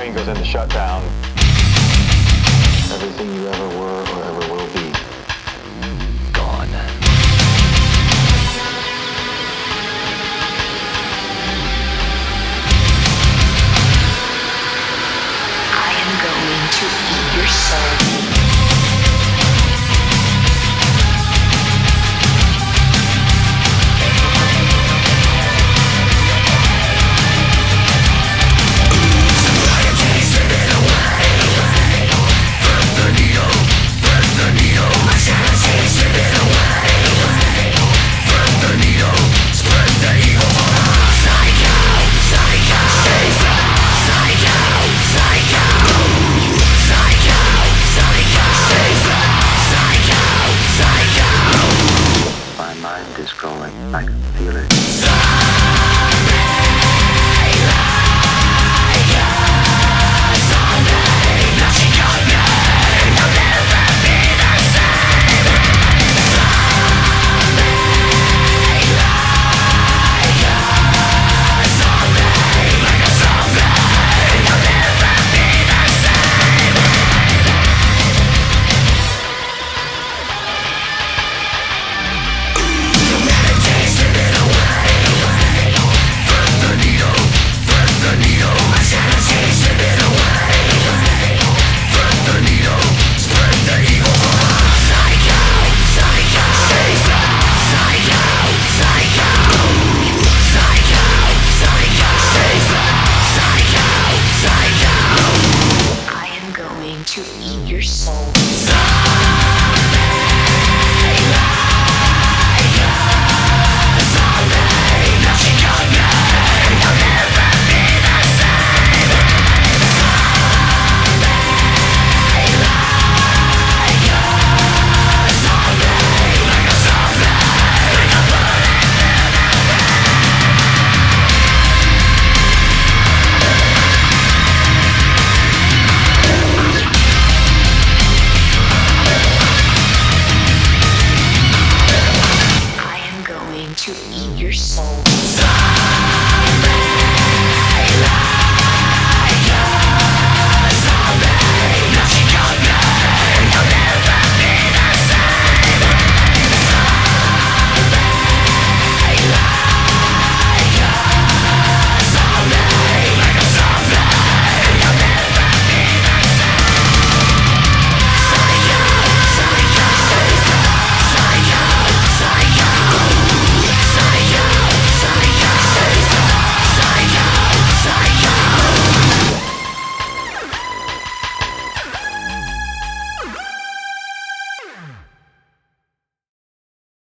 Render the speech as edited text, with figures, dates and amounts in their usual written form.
brain goes into shutdown. Everything you ever were or ever will be, gone. I am going to eat your soul. Is going, I can feel it. To eat your soul. To eat your soul.